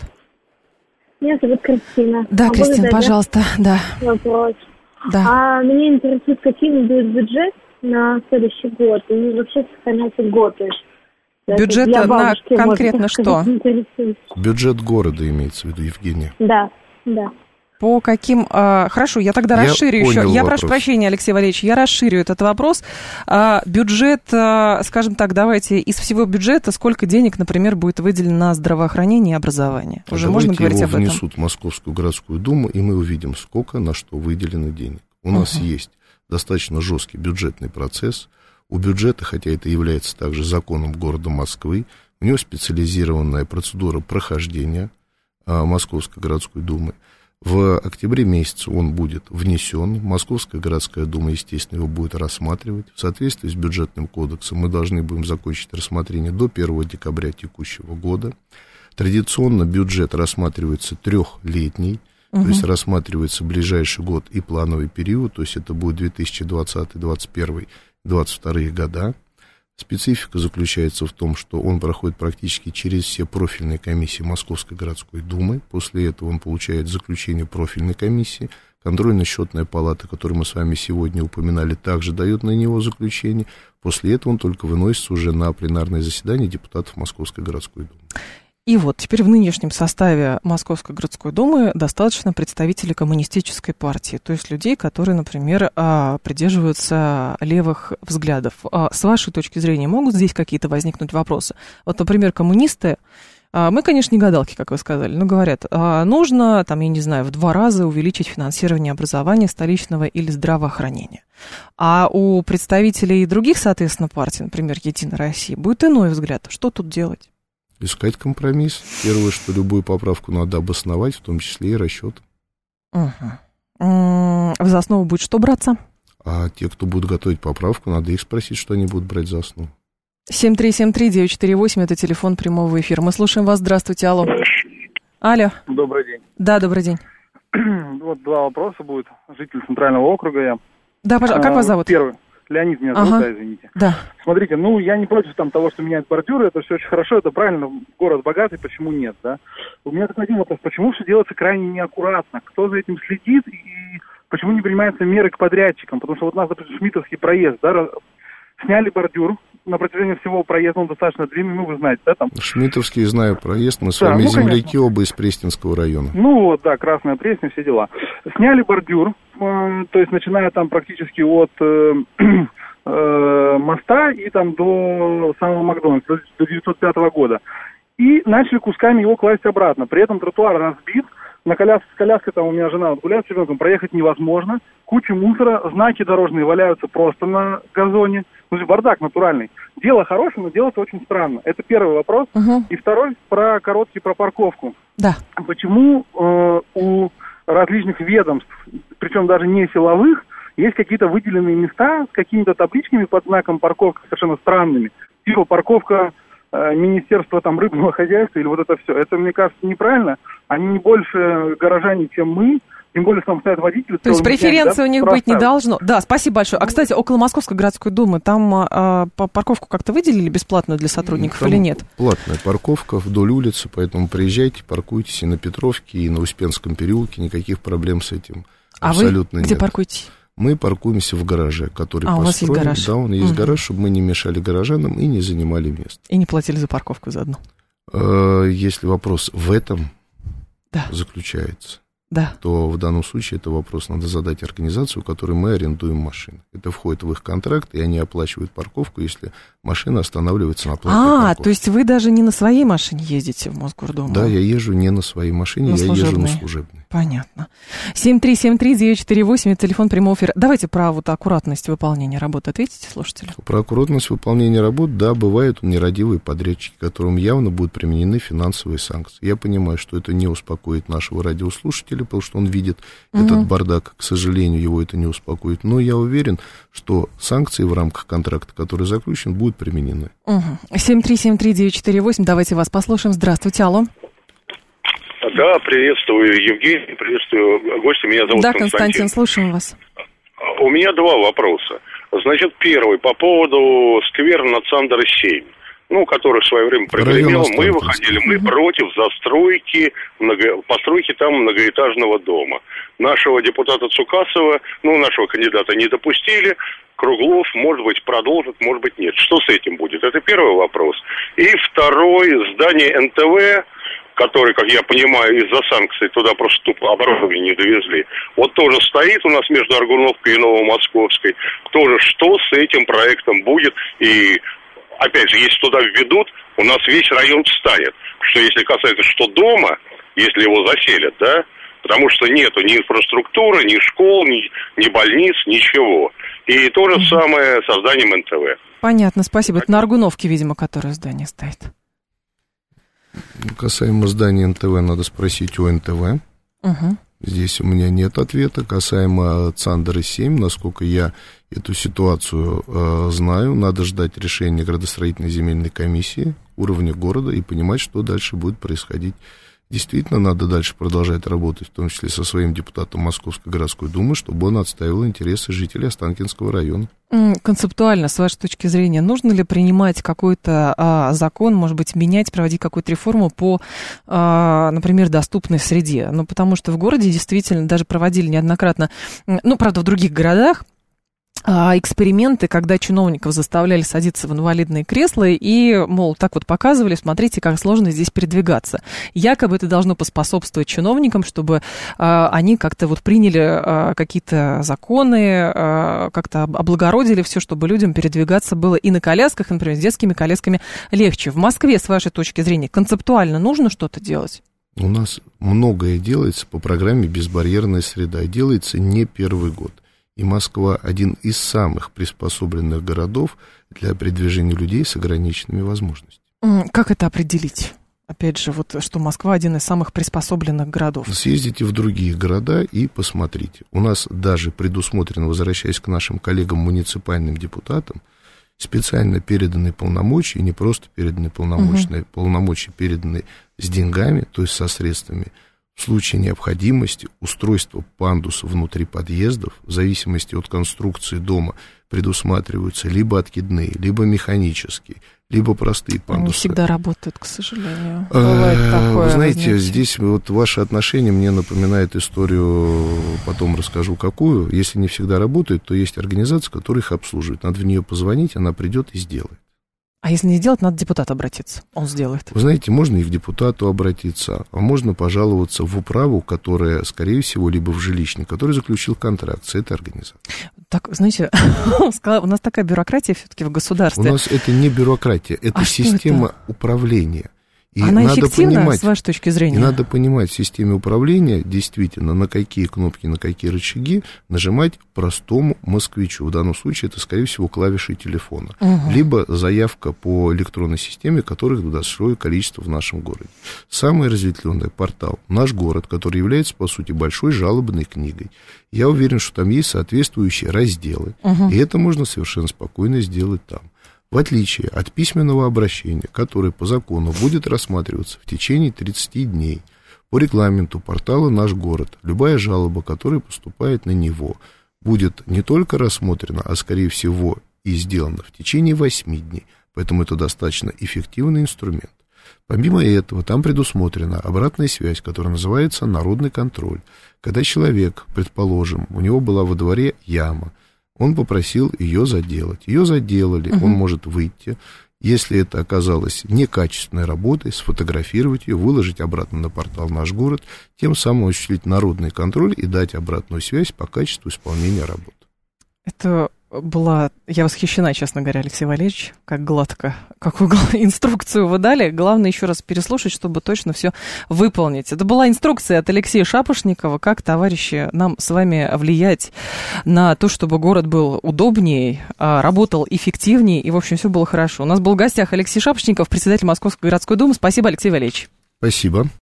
Меня зовут Кристина.
Да,
Могу
Кристина, пожалуйста, да.
Вопрос.
Да.
А меня интересует, каким будет бюджет на следующий год, и вообще сохраняется год. То есть,
бюджет на бабушки, конкретно может, что?
Бюджет города имеется в виду, Евгения.
Да, да.
По каким... А, хорошо, я тогда
я
расширю еще. Я
вопрос.
прошу прощения, Алексей Валерьевич, я расширю этот вопрос. А, бюджет, а, скажем так, давайте, из всего бюджета сколько денег, например, будет выделено на здравоохранение и образование? Уже
Давайте
можно говорить
его
об этом?
внесут в Московскую городскую думу, и мы увидим, сколько на что выделено денег. У uh-huh. нас есть достаточно жесткий бюджетный процесс. У бюджета, хотя это является также законом города Москвы, у него специализированная процедура прохождения а, Московской городской думы. В октябре месяце он будет внесен, Московская городская дума, естественно, его будет рассматривать. В соответствии с бюджетным кодексом мы должны будем закончить рассмотрение до первого декабря текущего года. Традиционно бюджет рассматривается трехлетний, угу. то есть рассматривается ближайший год и плановый период, то есть это будет две тысячи двадцатый, двадцать первый, двадцать второй года. Специфика заключается в том, что он проходит практически через все профильные комиссии Московской городской думы. После этого он получает заключение профильной комиссии. Контрольно-счетная палата, которую мы с вами сегодня упоминали, также дает на него заключение. После этого он только выносится уже на пленарное заседание депутатов Московской городской думы.
И вот теперь в нынешнем составе Московской городской думы достаточно представителей коммунистической партии, то есть людей, которые, например, придерживаются левых взглядов. С вашей точки зрения могут здесь какие-то возникнуть вопросы? Вот, например, коммунисты, мы, конечно, не гадалки, как вы сказали, но говорят, нужно, там, я не знаю, в два раза увеличить финансирование образования столичного или здравоохранения. А у представителей других, соответственно, партий, например, «Единой России», будет иной взгляд. Что тут делать?
Искать компромисс. Первое, что любую поправку надо обосновать, в том числе и расчет.
Угу. За основу будет что браться?
А те, кто будут готовить поправку, надо их спросить, что они будут брать за основу.
семь три семь три девять четыре восемь, это телефон прямого эфира. Мы слушаем вас. Здравствуйте, алло. Алло.
Добрый день.
Да, добрый день.
Вот два вопроса будет. Житель Центрального округа я.
Да, пожалуйста. Как вас зовут?
Первый. Леонид меня зовут,
ага.
да, извините.
Да.
Смотрите, ну, я не против там того, что меняют бордюры, это все очень хорошо, это правильно, город богатый, почему нет, да? У меня такой один вопрос, почему все делается крайне неаккуратно? Кто за этим следит и почему не принимаются меры к подрядчикам? Потому что вот у нас, например, Шмидтовский проезд, да, сняли бордюр на протяжении всего проезда, он достаточно длинный, ну, вы знаете, да, там?
Шмидтовский, знаю проезд, мы с
да,
вами
ну,
земляки
конечно.
оба из Пресненского района.
Ну, вот, да, Красная Пресня, все дела. Сняли бордюр, э, то есть начиная там практически от... Э, моста и там до самого Макдональдса, до девятьсот пятого года. И начали кусками его класть обратно. При этом тротуар разбит. На коляске, с коляской там у меня жена вот гуляет с ребенком, проехать невозможно. Куча мусора, знаки дорожные валяются просто на газоне. Ну, бардак натуральный. Дело хорошее, но дело-то очень странно. Это первый вопрос.
Угу.
И второй про короткий, про парковку.
Да.
Почему э, у различных ведомств, причем даже не силовых, есть какие-то выделенные места с какими-то табличками под знаком парковка совершенно странными. Типа парковка э, Министерства там, рыбного хозяйства или вот это все. Это, мне кажется, неправильно. Они не больше горожане, чем мы. Тем более, что там стоят водители.
То есть преференции да, у них
просто...
быть не должно. Да, спасибо большое. А, кстати, около Московской городской думы там а, парковку как-то выделили бесплатную для сотрудников
там
или нет?
Платная парковка вдоль улицы, поэтому приезжайте, паркуйтесь и на Петровке, и на Успенском переулке. Никаких проблем с этим
а
абсолютно нет.
А вы где паркуетесь?
Мы паркуемся в гараже, который
а,
построен.
У вас есть гараж?
Да, он есть
угу.
гараж, чтобы мы не мешали горожанам и не занимали место.
И не платили за парковку заодно?
Если вопрос в этом
да.
заключается.
да.
то в данном случае это вопрос надо задать организацию, у которой мы арендуем машины. Это входит в их контракт, и они оплачивают парковку, если машина останавливается на платной
А,
парковке.
то есть вы даже не на своей машине ездите в Мосгордуму?
Да, я езжу не на своей машине,
на
я
служебной.
езжу на служебной.
Понятно. семь три семь три девять четыре восемь, это телефон прямого эфира. Давайте про вот аккуратность выполнения работы ответите слушателю.
Про аккуратность выполнения работ, да, бывают нерадивые подрядчики, которым явно будут применены финансовые санкции. Я понимаю, что это не успокоит нашего радиослушателя, потому что он видит угу. этот бардак. К сожалению, его это не успокоит. Но я уверен, что санкции в рамках контракта, который заключен, будут применены.
Угу. семь три семь три девять четыре восемь, давайте вас послушаем. Здравствуйте, алло.
Да, приветствую, Евгений, приветствую гостя, меня зовут
да,
Константин.
Да, Константин, слушаем вас.
У меня два вопроса. Значит, первый, по поводу сквера на Цандера семь, ну, который в свое время прогремел, мы выходили, мы угу. против застройки, много, постройки там многоэтажного дома. Нашего депутата Цукасова, ну, нашего кандидата не допустили, Круглов, может быть, продолжит, может быть, нет. Что с этим будет? Это первый вопрос. И второй, здание эн тэ вэ, который, как я понимаю, из-за санкций туда просто тупо оборудование не довезли. Вот тоже стоит у нас между Аргуновкой и Новомосковской. Тоже что с этим проектом будет? И, опять же, если туда введут, у нас весь район встанет. Что если касается что дома, если его заселят, да? Потому что нету ни инфраструктуры, ни школ, ни, ни больниц, ничего. И то же самое с созданием эн тэ вэ.
Понятно, спасибо. Это на Аргуновке, видимо, которое здание стоит.
Касаемо здания эн тэ вэ, надо спросить у эн тэ вэ. Угу. Здесь у меня нет ответа. Касаемо Цандера семь, насколько я эту ситуацию э, знаю, надо ждать решения градостроительной земельной комиссии уровня города и понимать, что дальше будет происходить. Действительно, надо дальше продолжать работать, в том числе со своим депутатом Московской городской думы, чтобы он отстаивал интересы жителей Останкинского района.
Концептуально, с вашей точки зрения, нужно ли принимать какой-то а, закон, может быть, менять, проводить какую-то реформу по, а, например, доступной среде? Ну, потому что в городе действительно даже проводили неоднократно, ну, правда, в других городах, эксперименты, когда чиновников заставляли садиться в инвалидные кресла и, мол, так вот показывали, смотрите, как сложно здесь передвигаться. Якобы это должно поспособствовать чиновникам, чтобы а, они как-то вот приняли а, какие-то законы, а, как-то облагородили все, чтобы людям передвигаться было и на колясках, и, например, с детскими колясками легче. В Москве, с вашей точки зрения, концептуально нужно что-то делать?
У нас многое делается по программе «Безбарьерная среда», и делается не первый год. И Москва один из самых приспособленных городов для передвижения людей с ограниченными возможностями.
Как это определить? Опять же, вот что Москва один из самых приспособленных городов.
Съездите в другие города и посмотрите. У нас даже предусмотрено, возвращаясь к нашим коллегам муниципальным депутатам, специально переданные полномочия, не просто переданные полномочия, угу. полномочия переданные с деньгами, то есть со средствами. В случае необходимости устройство пандуса внутри подъездов, в зависимости от конструкции дома, предусматриваются либо откидные, либо механические, либо простые пандусы.
Не всегда работают, к сожалению. Бывает такое.
Вы знаете,
возникнет.
Здесь вот ваше отношение мне напоминает историю, потом расскажу какую. Если не всегда работают, то есть организация, которая их обслуживает. Надо в нее позвонить, она придет и сделает.
А если не сделать, надо депутат обратиться, он сделает.
Вы знаете, можно и к депутату обратиться, а можно пожаловаться в управу, которая, скорее всего, либо в жилищник, который заключил контракт с этой организацией.
Так, знаете, у нас такая бюрократия все-таки в государстве.
У нас это не бюрократия, это а система это? управления. И
Она
надо
эффективна,
понимать,
с вашей точки зрения?
И надо понимать в системе управления действительно, на какие кнопки, на какие рычаги нажимать простому москвичу. В данном случае это, скорее всего, клавиши телефона. Угу. Либо заявка по электронной системе, которых большое количество в нашем городе. Самый разветвленный портал «Наш город», который является, по сути, большой жалобной книгой. Я уверен, что там есть соответствующие разделы. Угу. И это можно совершенно спокойно сделать там. В отличие от письменного обращения, которое по закону будет рассматриваться в течение тридцати дней, по регламенту портала «Наш город», любая жалоба, которая поступает на него, будет не только рассмотрена, а, скорее всего, и сделана в течение восьми дней. Поэтому это достаточно эффективный инструмент. Помимо этого, там предусмотрена обратная связь, которая называется народный контроль. Когда человек, предположим, у него была во дворе яма, он попросил ее заделать. Ее заделали, угу. он может выйти. Если это оказалось некачественной работой, сфотографировать ее, выложить обратно на портал «Наш город», тем самым осуществить народный контроль и дать обратную связь по качеству исполнения работы.
Это была... Я восхищена, честно говоря, Алексей Валерьевич, как гладко, какую инструкцию вы дали. Главное еще раз переслушать, чтобы точно все выполнить. Это была инструкция от Алексея Шапошникова, как, товарищи, нам с вами влиять на то, чтобы город был удобнее, работал эффективнее, и, в общем, все было хорошо. У нас был в гостях Алексей Шапошников, председатель Московской городской думы. Спасибо, Алексей Валерьевич.
Спасибо.